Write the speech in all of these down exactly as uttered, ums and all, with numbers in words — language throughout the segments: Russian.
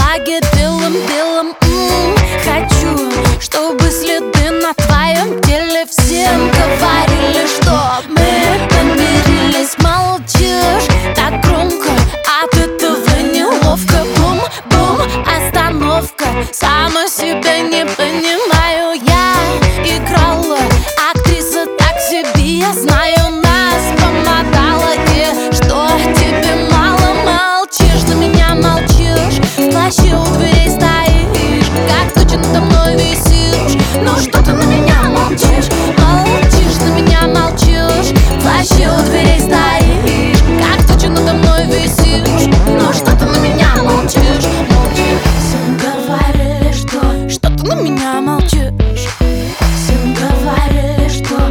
флаге белым-белым. Хочу, чтобы следы на твоем теле всем говорили, что мы помирились. Молчишь так громко, от этого неловко. Бум-бум, остановка. Сама себя не понимаю. Я играла, актриса так себе. Я знаю, нас помотала. И что тебе мало? Молчишь, на меня молчишь. В плаще у дверей стоишь, как туча надо мной висишь. Ну что ты на меня молчишь? Молчишь, на меня молчишь. В плаще у дверей стоишь, как туча надо мной висишь. Ну что ты на меня молчишь? Молчишь. Всем говорили, что что ты на меня молчишь. Всем говорили, что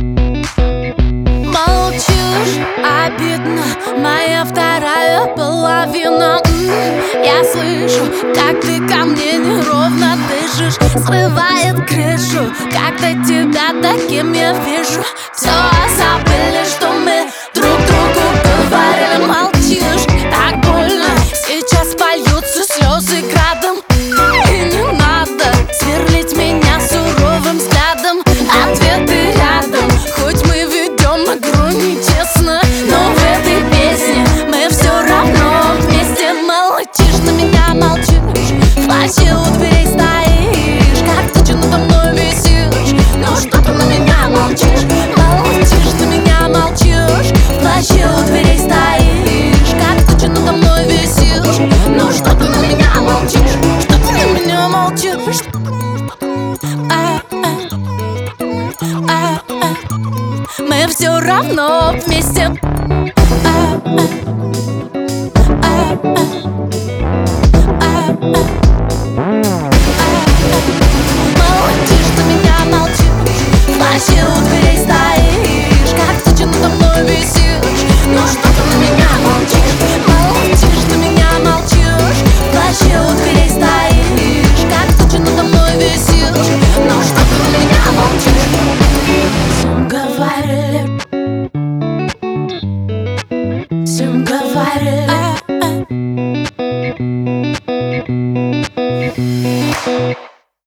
молчишь. Обидно, моя вторая половина. Я слышу, как ты ко мне неровно дышишь. Срывает крышу, когда тебя таким я вижу. Все забыли, что мы друг другу говорили. Молчишь, так больно. Сейчас польются слезы градом. И не надо сверлить меня суровым взглядом. Ответы рядом, хоть мы ведем игру нечестно, но в этой песне мы все равно вместе. Молчишь, на меня молчишь. В плаще у дверей стоишь, как туча надо мной висишь. Ну что ты на меня молчишь? Молчишь, на меня молчишь. В плаще у дверей стоишь, как туча надо мной висишь. Ну что ты на меня молчишь? Что ты на меня молчишь? А, а, а, а. Мы все равно